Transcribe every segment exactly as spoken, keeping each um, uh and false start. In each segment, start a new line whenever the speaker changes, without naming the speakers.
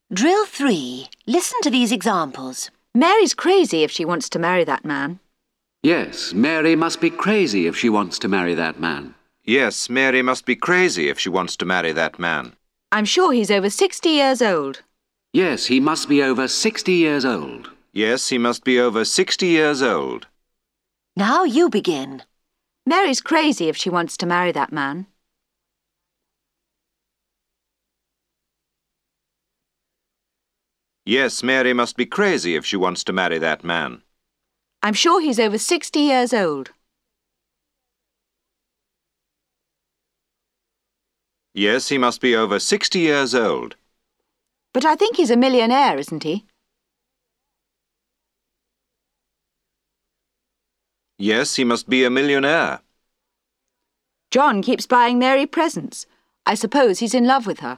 Drill three. Listen to these examples.
Mary's crazy if she wants to marry that man.
Yes, Mary must be crazy if she wants to marry that man.
Yes, Mary must be crazy if she wants to marry that man.
I'm sure he's over sixty years old.
Yes, he must be over sixty years old.
Yes, he must be over sixty years old.
Now you begin.
Mary's crazy if she wants to marry that man.
Yes, Mary must be crazy if she wants to marry that man.
I'm sure he's over sixty years old.
Yes, he must be over sixty years old.
But I think he's a millionaire, isn't he?
Yes, he must be a millionaire.
John keeps buying Mary presents. I suppose he's in love with her.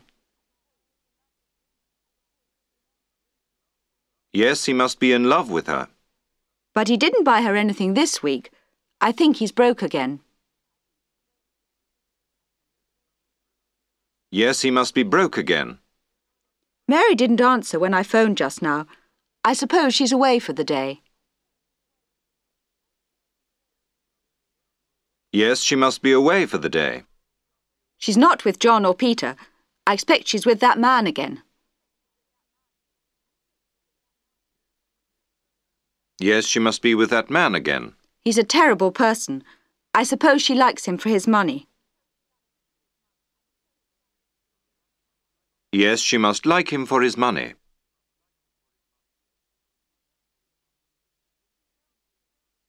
Yes, he must be in love with her.
But he didn't buy her anything this week. I think he's broke again.
Yes, he must be broke again.
Mary didn't answer when I phoned just now. I suppose she's away for the day.
Yes, she must be away for the day.
She's not with John or Peter. I expect she's with that man again.
Yes, she must be with that man again.
He's a terrible person. I suppose she likes him for his money.
Yes, she must like him for his money.